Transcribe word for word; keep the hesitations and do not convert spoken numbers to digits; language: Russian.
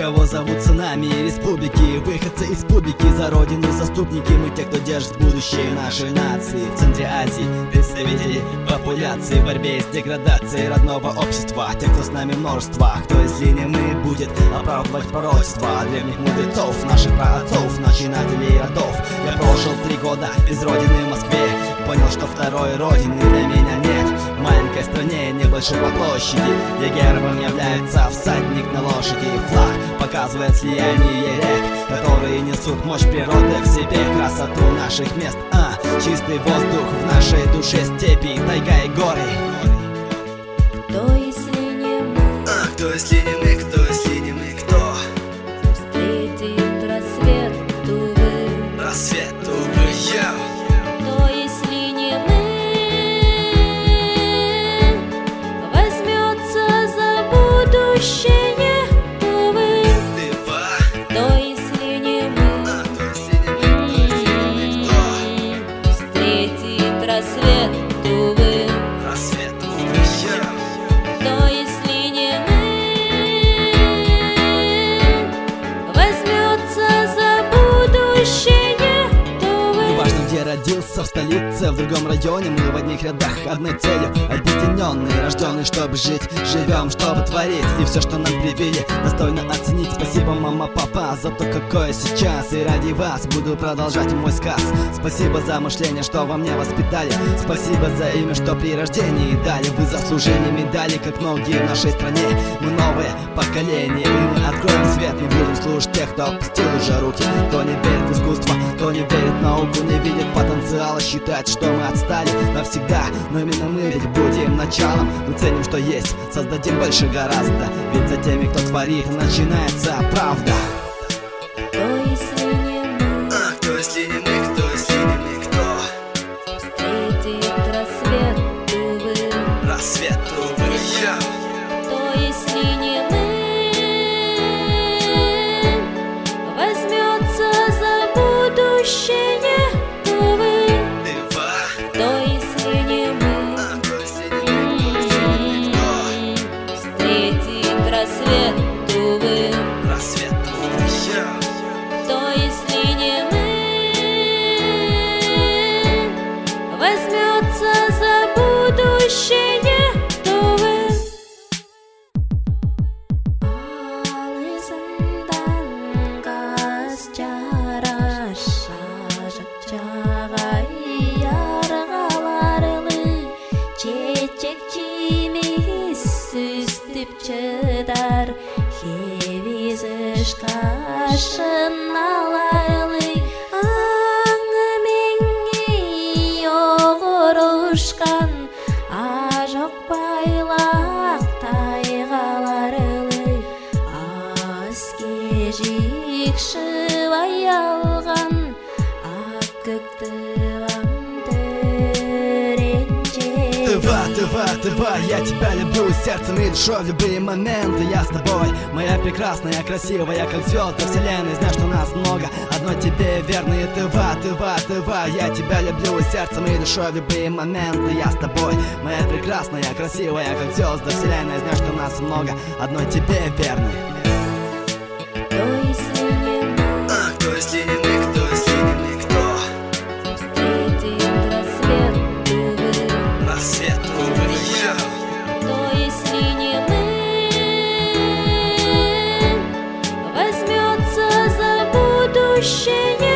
кого зовут сынами республики, выходцы из публики, за родину заступники. Мы те, кто держит будущее нашей нации. В центре Азии представители популяции, в борьбе с деградацией родного общества. Те, кто с нами множество, кто если не мы будет оправдывать пророчества древних мудрецов, наших праотцов, начинателей родов. Я прожил три года без родины в Москве, понял, что второй родины для меня нет. В маленькой стране, небольшой по площади, где гербом является всадник на лошади. Флаг показывает слияние рек, которые несут мощь природы в себе, красоту наших мест, а чистый воздух в нашей душе, степи, тайга и горы. Кто если не мы? А кто если не мы, кто если не мы, кто встретит рассвет, увы, рассвет, увы, я. Кто если не мы возьмется за будущее, увы, кто если не мы, а кто если не мы, кто если не мы, кто встретит рассвет, увы, рассвет, увы, я. кто если не мы возьмется за будущее, увы. Неважно, где родился, в столице, в другом районе, мы в одних рядах, одной целью, объединенные, рожденные, чтобы жить, живем, чтобы творить. И все, что нам привили, достойно оценить. Спасибо, мама, папа, за то, какое сейчас. И ради вас буду продолжать мой сказ. Спасибо за мышление, что во мне воспитали. Спасибо за имя, что при рождении дали. Вы заслужили медали, как многие в нашей стране. Мы новое поколение, и мы откроем свет. Не будем слушать тех, кто опустил уже руки, кто не верит в искусство, кто не верит в науку, не видит потенциала, считает, что мы отстали навсегда. Но именно мы ведь будем началом. Мы ценим, что есть, создадим больше гораздо. Ведь за теми, кто творит, начинается правда. Кто если не мы А кто если не мы, кто если не мы, кто встретит рассвет, увы, рассвет, увы, я. кто если не мы возьмется за будущее, увы, кто если не мы А кто если не мы, кто если не мы, кто встретит рассвет, увы, рассвет, увы, я. кто если не мы возьмется за будущее, увы. Алысындан қас жара шажық жағай ярғаларлы чечек чимес сүстіп чыдар хевизіш қашын алайлы аңыменге оғырышқан ажық байлақ тайғаларлы аскежик шывай алған ақ көкті Тыва, тыва, тыва, я тебя люблю сердцем и душой в любые моменты. Я с тобой, моя прекрасная, красивая, как звезды вселенной. Знаю, что нас много, одной тебе верные. Тыва, тыва, тыва, я тебя люблю сердцем и душой в любые моменты. Я с тобой, моя прекрасная, красивая, как звезды вселенной. Знаю, что нас много, одной тебе верные. Кто если не мы А кто если не мы, кто если не мы, кто встретит рассвет, увы, рассвет, увы, я. кто если не мы возьмется за будущее,